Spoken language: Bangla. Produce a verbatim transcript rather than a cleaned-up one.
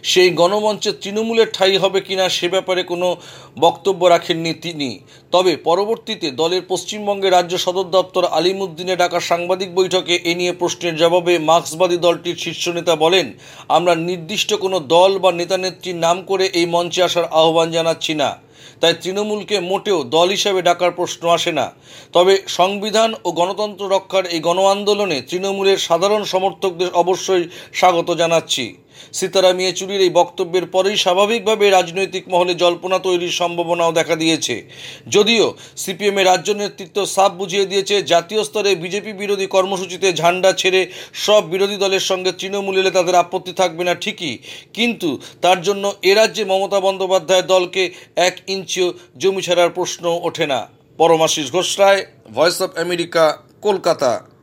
সেই গণমঞ্চে তৃণমূলের ঠাঁই হবে কিনা সে ব্যাপারে কোনো বক্তব্য রাখেননি তিনি। তবে পরবর্তীতে দলের পশ্চিমবঙ্গের রাজ্য সদর দপ্তর আলিমুদ্দিনে ডাকা সাংবাদিক বৈঠকে এ নিয়ে প্রশ্নের জবাবে মার্ক্সবাদী দলটির শীর্ষ নেতা বলেন, আমরা নির্দিষ্ট কোনো দল বা নেতানেত্রীর নাম করে এই মঞ্চে আসার আহ্বান জানাচ্ছি না, তাই তৃণমূলকে মোটেও দল হিসাবে ডাকার প্রশ্ন আসে না। তবে সংবিধান ও গণতন্ত্র রক্ষার এই গণ আন্দোলনে তৃণমূলের সাধারণ সমর্থকদের অবশ্যই স্বাগত জানাচ্ছি। সীতারাম ইয়েচুরির এই বক্তব্যের পরেই স্বাভাবিকভাবে রাজনৈতিক মহলে জল্পনা তৈরির সম্ভাবনাও দেখা দিয়েছে। যদিও সিপিএমের রাজ্য নেতৃত্ব সাফ বুঝিয়ে দিয়েছে, জাতীয় স্তরে বিজেপি বিরোধী কর্মসূচিতে ঝান্ডা ছেড়ে সব বিরোধী দলের সঙ্গে তৃণমূল এলে তাদের আপত্তি থাকবে না ঠিকই, কিন্তু তার জন্য এ রাজ্যে মমতা বন্দ্যোপাধ্যায়ের দলকে এক ইঞ্চিও জমি ছাড়ার প্রশ্ন ওঠে না। Paramashis Ghosh Roy, voice of America, Kolkata.